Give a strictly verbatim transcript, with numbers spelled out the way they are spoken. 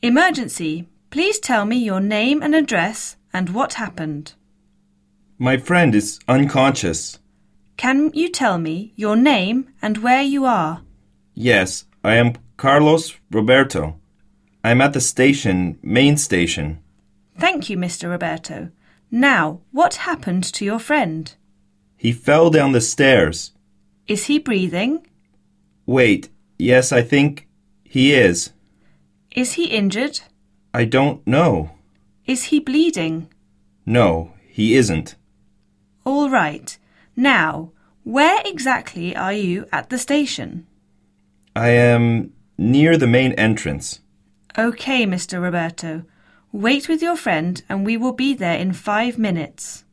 Emergency. Please tell me your name and address and what happened. My friend is unconscious. Can you tell me your name and where you are? Yes, I am Carlos Roberto. I'm at the station, main station. Thank you, Mister Roberto. Now, what happened to your friend? He fell down the stairs. Is he breathing? Wait, yes, I think he is. Is he injured? I don't know. Is he bleeding? No, he isn't. All right. Now, where exactly are you at the station? I am near the main entrance. Okay, Mister Roberto. Wait with your friend and we will be there in five minutes.